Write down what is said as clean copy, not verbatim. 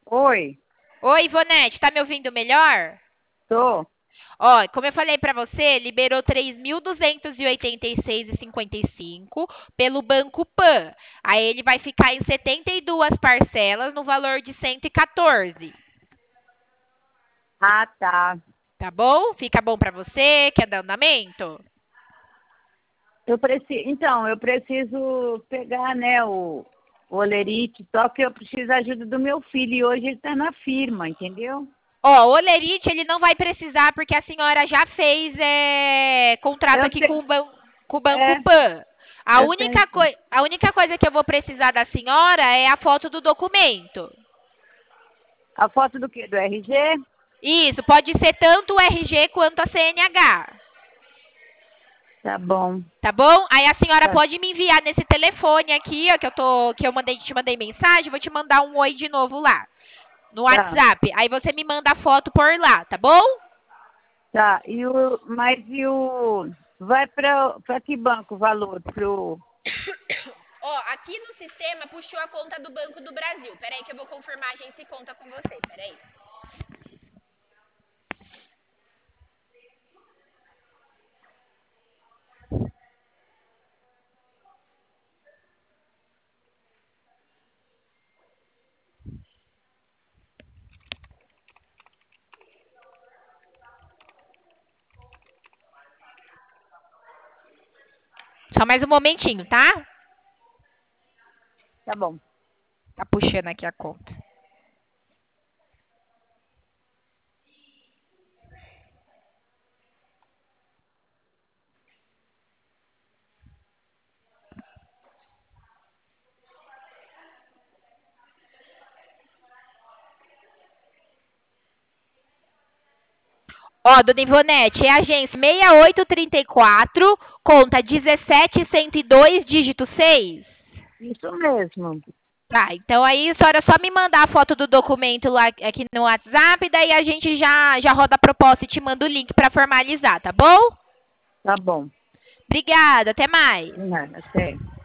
Oi, Oi, Ivonete, tá me ouvindo melhor? tô. Ó, como eu falei pra você, liberou 3.286,55 pelo Banco Pan. Aí ele vai ficar em 72 parcelas no valor de 114. Ah, tá. Tá bom? Fica bom pra você? Quer dar andamento? Eu preciso pegar, né, o olerite, só que eu preciso da ajuda do meu filho e hoje ele tá na firma, entendeu? Ó, o Olerite ele não vai precisar porque a senhora já fez contrato Eu aqui sei, com o Banco é, Pan. A eu sei única, sim. a única coisa que eu vou precisar da senhora é a foto do documento. A foto do quê? Do RG? Isso, pode ser tanto o RG quanto a CNH. Tá bom. Tá bom? Aí a senhora Tá, pode me enviar nesse telefone aqui, ó, te mandei mensagem, vou te mandar um oi de novo lá no tá. WhatsApp. Aí você me manda a foto por lá, tá bom? Tá. Vai pra que banco o valor? Ó, aqui no sistema puxou a conta do Banco do Brasil. Peraí que eu vou confirmar a agência e conta com você. Peraí. Só mais um momentinho, tá? Tá bom. Tá puxando aqui a conta. Ó, dona Ivonete, é a agência 6834, conta 17102, dígito 6. Isso mesmo. Tá, então aí a senhora só me mandar a foto do documento lá aqui no WhatsApp, daí a gente já roda a proposta e te manda o link pra formalizar, tá bom? Tá bom. Obrigada, até mais. Até.